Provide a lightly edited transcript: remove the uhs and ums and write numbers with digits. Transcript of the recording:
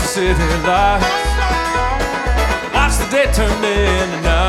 city lights. Watch the day turn into night.